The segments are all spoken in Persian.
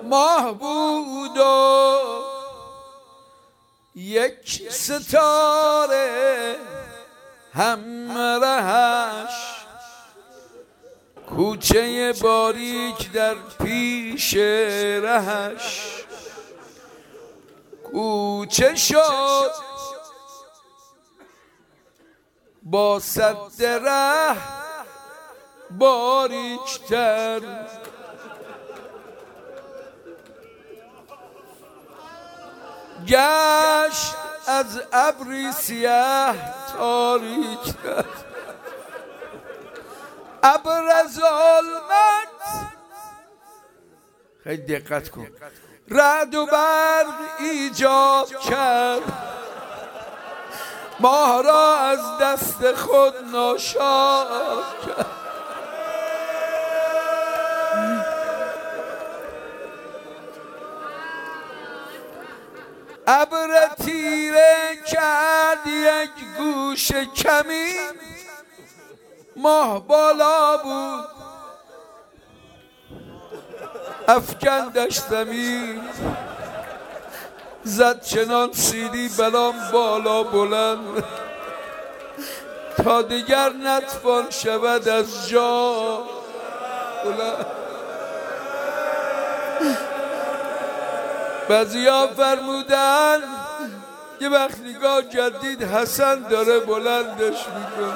ماه بود و یک ستاره همراهش، کوچه باریک در پیش رهش. کوچه شد با سد ره باریکتر، گشت از ابری سیاه تاریکتر. ابر ظلمت، خیلی دقت کن، رعد و برق ایجاد کرد، ماه را از دست خود ناشاد کرد. ابر تیره کرد یک گوش کمین، ماه بالا بود افکندش زمین. زد چنان سیلی برام بالا بلند، تا دیگر نتوان شود از جا بلند. بعضیا فرمودن یه وقت نگاه کردید حسن داره بلندش میکنه.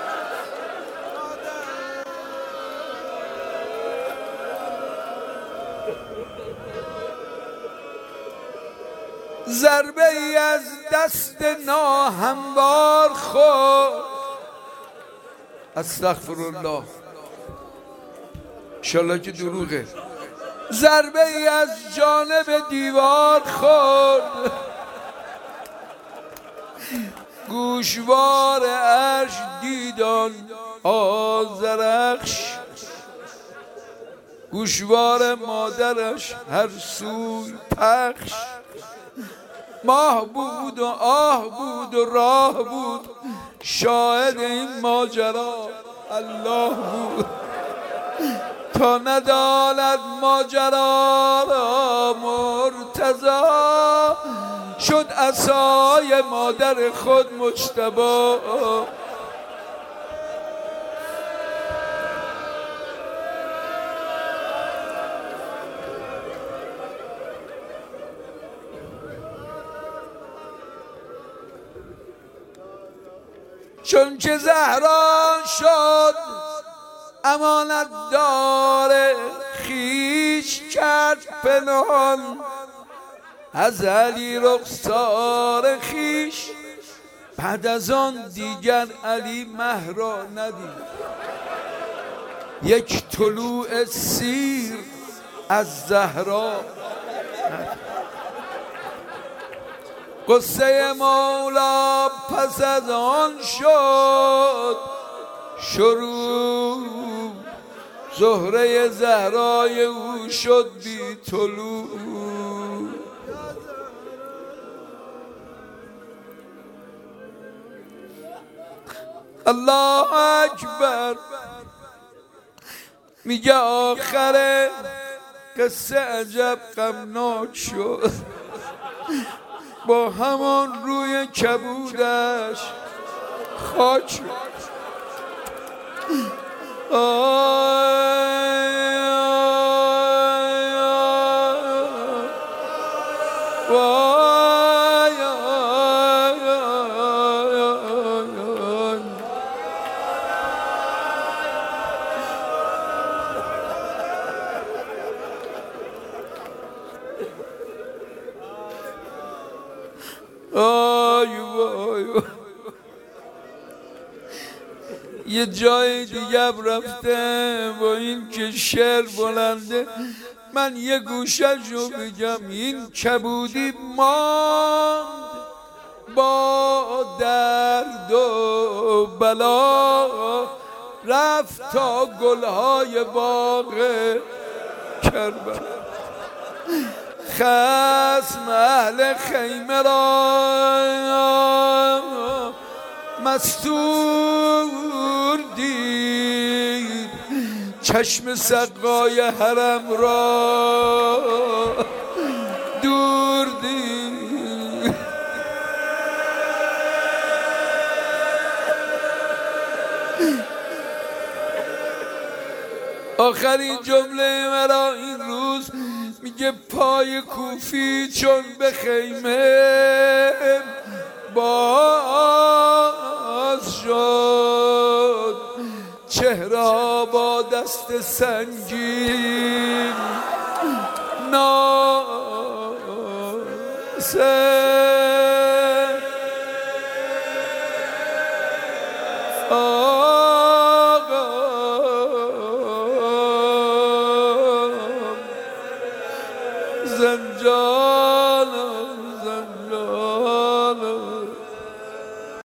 ضربه ای از دست ناهموار خورد، استغفرالله، انشالله که دروغه. ضربه ای از جانب دیوار خورد، گوشوار عرش دیدان آذرخش، گوشوار مادرش هر سوی پخش. ماه بود و آه بود و راه بود، شاهد این ماجرا الله بود. تا نداند ماجرا را مرتضی، شد عصای مادر خود مجتبی. چون که زهرا شد امانت دار خویش، کرد پنهان از علی رخسار خویش. بعد از آن دیگر علی مه را ندید، یک طلوع سیر از زهرا ندید. قصه مولا پس از آن شد شروع، زهره زهرای او شد بی طلوع. الله اکبر. میگه آخر قصه عجب غمناک شد، با همان روی کبودش خاک شد. یه جای دیگه رفته با این که شعر بلنده، من یه گوشش رو بگم. این کبودی ماند با درد و بلا، رفت تا گلهای باغ کربلا. خصم اهل خیمه را مستور دید، چشم سقای حرم را آخرین جمله مرا این روز میگه پای کوفی چون به خیمه باز شد، چهره با دست سنگین ناسه